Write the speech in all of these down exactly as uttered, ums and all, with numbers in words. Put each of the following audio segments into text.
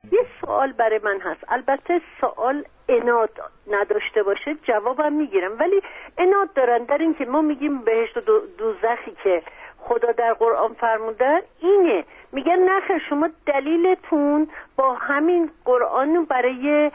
یه سوال برای من هست، البته سوال اناد نداشته باشه جوابم میگیرم، ولی اناد دارن در این که ما میگیم بهشت و دو دوزخی که خدا در قرآن فرمودن اینه، میگن نخیر شما دلیلتون با همین قرآن برای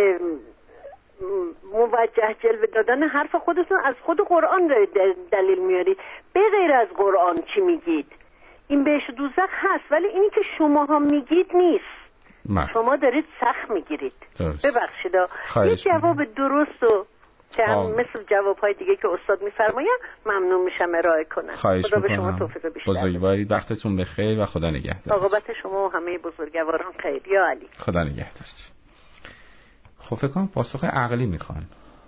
موجه جلوه دادن حرف خودتون از خود قرآن دلیل میارید، به غیر از قرآن چی میگید؟ این بهشت و دوزخ هست ولی اینی که شما هم میگید نیست. مح. شما دارید سخت میگیرید. ببخشید یه جواب درست و که هم مثل جوابهای دیگه که استاد میفرماین ممنون میشم ارائه کنم. خدا به شما توفیق بیشتر. بزرگوارید، وقتتون بخیر و خدا نگهدار. عاقبت شما و همه بزرگواران خیر. یا علی. خدا نگهدارت. خب فکر کنم پاسخ عقلی میخوان.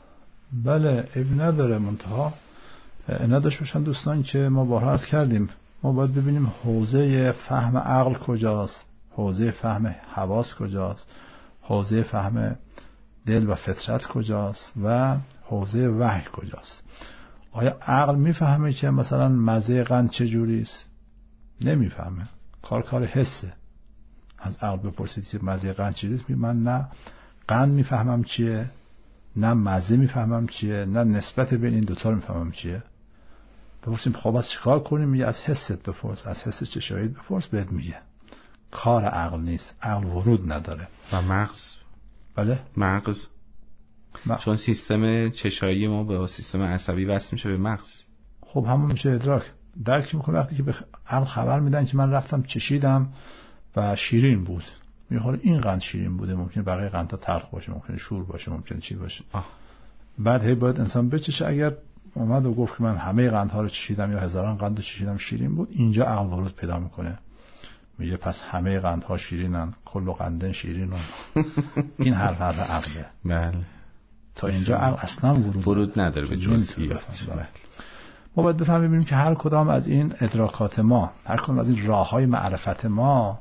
بله اب نداره، منتها نداشت باشن دوستان که ما بارها عرض کردیم ما باید ببینیم حوزه فهم عقل کجاست، حوزه فهم حواس کجاست، حوزه فهم دل و فطرت کجاست و حوزه وحی کجاست. آیا عقل میفهمه که مثلا مزه قند چجوری است؟ نمیفهمه، کار کار حسه. از عقل بپرسید که مزه قند چجوری است، من نه قند میفهمم چیه، نه مزه میفهمم چیه، نه نسبت بین این دوتا رو میفهمم چیه. بپرسیم خب از چیکار کنیم؟ میگه از حست بپرس، از حس چشاییت بپرس، بهت میگه. کار عقل نیست، عقل ورود نداره. و مغز؟ بله مغز م... چون سیستم چشایی ما به سیستم عصبی وصل میشه به مغز. خب همون میشه ادراک، درک میکنه. وقتی که به عقل خبر میدن که من رفتم چشیدم و شیرین بود، میگه حالا این قند شیرین بوده، ممکنه بقیه قندها تلخ باشه، ممکنه شور باشه، ممکنه چی باشه. آه. بعد هی باید انسان بچشه. اگر اومد و گفت که من همه قندها رو چشیدم یا هزاران قند رو چشیدم شیرین بود، اینجا عقل ورود پیدا میکنه، میگه پس همه قندها شیرینن، کل قندن شیرینن. این حرف حرف عقله. بله. تا اینجا عقل اصلا ورود, ورود نداره به جزئیات. ما باید بفهمیم که هر کدام از این ادراکات ما، هر کدام از این راههای معرفت ما،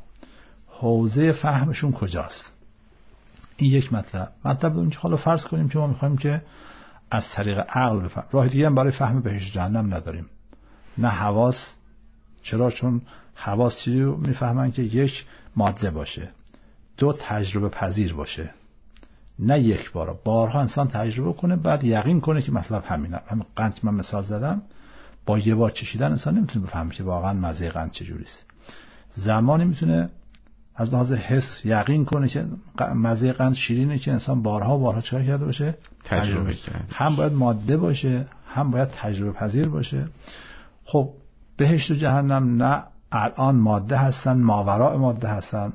حوزه فهمشون کجاست. این یک مطلب. مطلب اون که حالا فرض کنیم که ما میخوایم که از طریق عقل بفهم. راه دیگه هم برای فهم بهشت جهنم نداریم. نه حواس. چرا؟ چون حواس چیزی رو میفهمن که یک ماده باشه، دو تجربه پذیر باشه. نه یک بار، بارها انسان تجربه کنه بعد یقین کنه که مطلب همینه. همین قند من مثال زدم، با یه بار چشیدن انسان نمیتونه بفهمه که واقعا مزه قند چجوری است. زمانی میتونه از لحاظ حس یقین کنه که مزه قند شیرینه که انسان بارها بارها چکار کرده باشه، تجربه کرده. هم باید ماده باشه، هم باید تجربه پذیر باشه. خب بهشت و جهنم نه الان ماده هستن، ماوراء ماده هستن،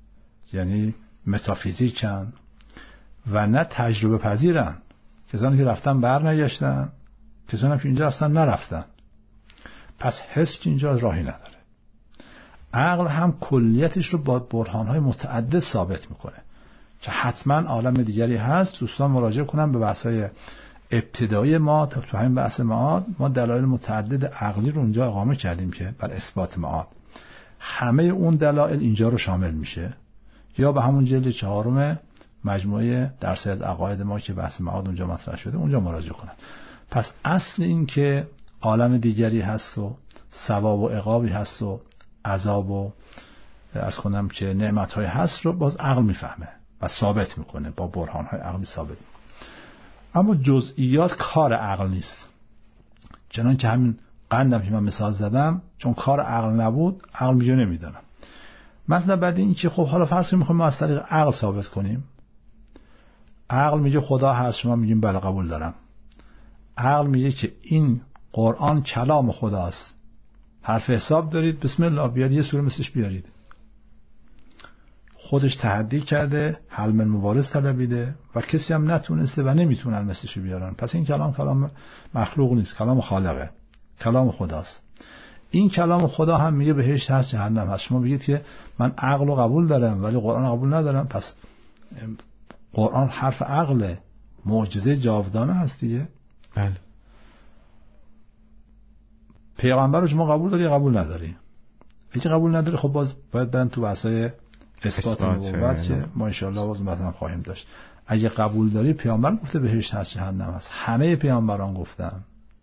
یعنی متافیزیکن، و نه تجربه پذیرن. کسانی که رفتن بر نگشتن، کسانی که اینجا اصلا نرفتن. پس حس که اینجا راهی نداره. عقل هم کلیتش رو با برهانهای متعدد ثابت میکنه که حتما عالم دیگری هست. دوستان مراجعه کنن به بحث‌های ابتدایی ما. تو همین بحث معاد ما دلایل متعدد عقلی رو اونجا اقامه کردیم که بر اثبات معاد. همه اون دلایل اینجا رو شامل میشه، یا به همون جلد چهارم مجموعه درس از عقاید ما که بحث معاد اونجا مطرح شده اونجا مراجعه کنن. پس اصل این که عالم دیگری هست و ثواب و عقابی هست و عذاب و از کنم که نعمت‌های هست رو باز عقل میفهمه و ثابت میکنه، با برهان‌های عقلی ثابت میکنه. اما جزئیات کار عقل نیست. چنان که همین قندم که من مثال زدم، چون کار عقل نبود، عقل میگه نمیدونم. مثلا بعد این که خب حالا فرض کنیم میخوایم ما از طریق عقل ثابت کنیم. عقل میگه خدا هست، شما میگیم بله قبول دارم. عقل میگه که این قرآن کلام خداست، حرف حساب دارید، بسم الله بیاد یه سوره مثلش بیارید. خودش تحدی کرده، حل من مبارز طلبیده و کسی هم نتونسته و نمیتونن مثلش بیارن. پس این کلام کلام مخلوق نیست، کلام خالقه، کلام خداست. این کلام خدا هم میگه بهشت هست، جهنم هست. شما بگید که من عقل رو قبول دارم ولی قرآن قبول ندارم، پس قرآن حرف عقله، معجزه جاودانه هست دیگه. بله. پیغمبر رو شما قبول داری قبول نداری؟ اگه قبول نداری خب باز باید برن تو بحثای اثبات نبوت که ما ان شاء الله باز مثلا خواهیم داشت. اگه قبول داری، پیامبر گفته بهشت هست، جهنم هست، همه پیامبران گفتن.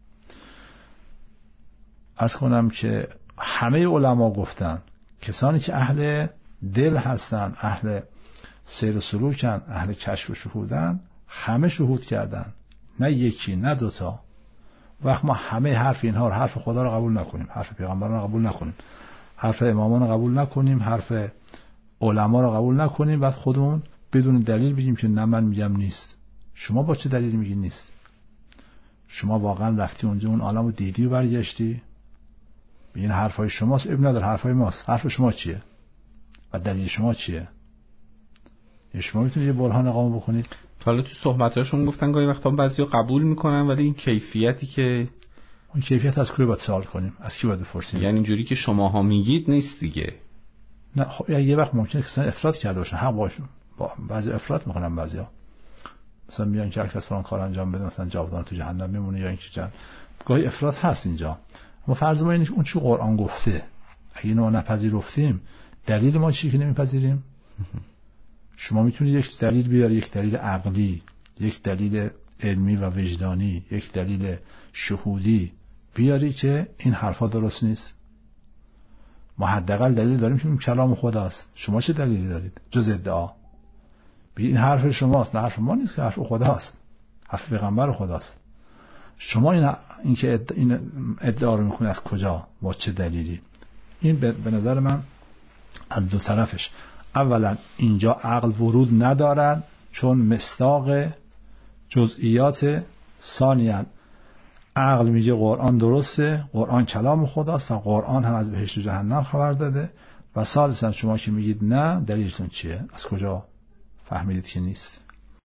عرض کنم که همه علما گفتن. کسانی که اهل دل هستن، اهل سیر و سلوکن، اهل کشف و شهودن، همه شهود کردن، نه یکی نه دوتا. وقت ما همه حرف اینها رو، حرف خدا رو قبول نکنیم، حرف پیغمبران رو قبول نکنیم، حرف امامان رو قبول نکنیم، حرف علما رو قبول نکنیم، بعد خودمون بدون دلیل بگیم که نه من میگم نیست. شما با چه دلیل میگی نیست؟ شما واقعا رفتی اونجا اون عالمو دیدی و برگشتی؟ این حرفای شماست، اب نداره حرفای ماست. حرف شما چیه و دلیل شما چیه؟ شما میتونید یه برهان اقامه بکنید. حالا تو صحبتاشون گفتن گاهی وقتا بعضیا قبول میکنن، ولی این کیفیتی که اون کیفیت از کی باید سوال کنیم؟ از کی باید بپرسیم؟ یعنی اینجوری که شماها میگید نیست دیگه. نه خب یه وقت ممکنه که افراط کرده باشن، حق باشون. با بعضی افراط میکنن، بعضیا مثلا میگن که هر کس فلان کار انجام بده مثلا جاودانه تو جهنم میمونه، یا اینکه جن گاهی افراط هست اینجا. ما فرض ما اینه که اون چی قرآن گفته اگه اینو نپذیرفتیم، دلیل ما چیه که نمیپذیریم؟ شما میتونید یک دلیل بیاری، یک دلیل عقلی، یک دلیل علمی و وجدانی، یک دلیل شهودی بیاری که این حرفا درست نیست. ما حداقل دلیل داریم که این کلام خداست. شما چه دلیلی دارید جز ادعا؟ این حرف شماست، نه حرف ما نیست، که حرف خداست، حرف پیغمبر خداست. شما این این که ادعا, این ادعا رو میکنید از کجا، با چه دلیلی؟ این به نظر من از دو طرفش. اولا اینجا عقل ورود ندارد چون مصداق جزئیات. ثانیاً عقل میگه قرآن درسته، قرآن کلام خداست و قرآن هم از بهشت و جهنم خبر داده. و ثالثاً شما که میگید نه، دلیلتون چیه؟ از کجا فهمیدید که نیست؟